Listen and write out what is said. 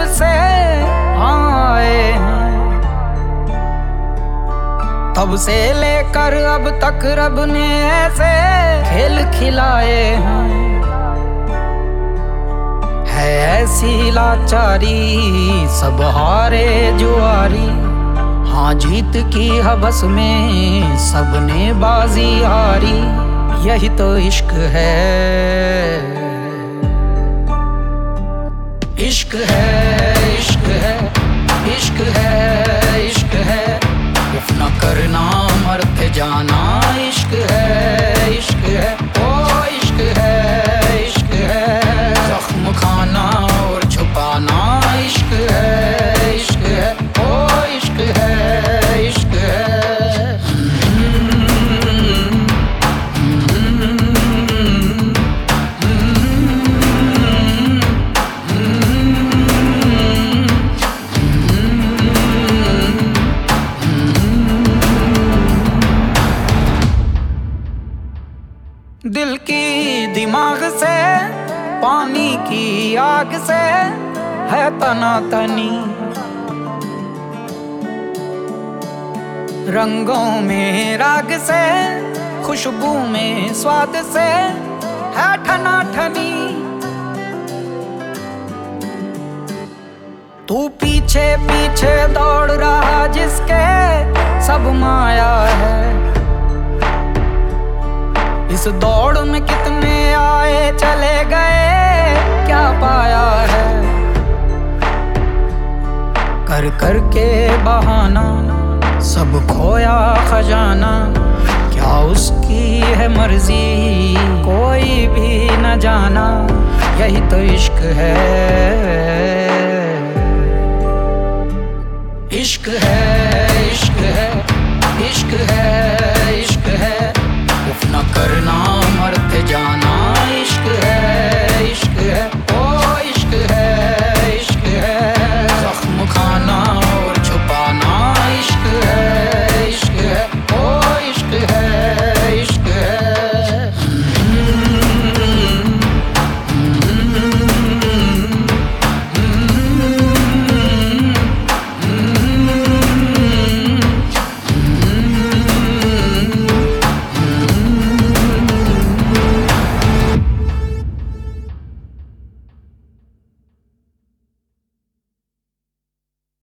से आए हैं, तब से लेकर अब तक रब ने ऐसे खेल खिलाए हैं। है ऐसी लाचारी सब हारे जुआरी, हाँ जीत की हवस में सबने बाजी हारी। यही तो इश्क है, इश्क है, इश्क है, इश्क है, इश्क है। उफ न करना मरते जाना, इश्क है, इश्क है, ओ इश्क है, इश्क है। जख्म खाना और छुपाना, इश्क है, इश्क है, ओ इश्क है, इश्क है। दिल की दिमाग से पानी की आग से है तनातनी, रंगों में राग से खुशबू में स्वाद से है ठनाठनी। तू पीछे पीछे दौड़ रहा जिसके सब माया है, इस दौड़ में कितने आए चले गए क्या पाया है। कर कर के बहाना सब खोया खजाना, क्या उसकी है मर्जी कोई भी न जाना। यही तो इश्क है, इश्क है, इश्क है, इश्क है, इश्क है। उफ न करना मरते जाना,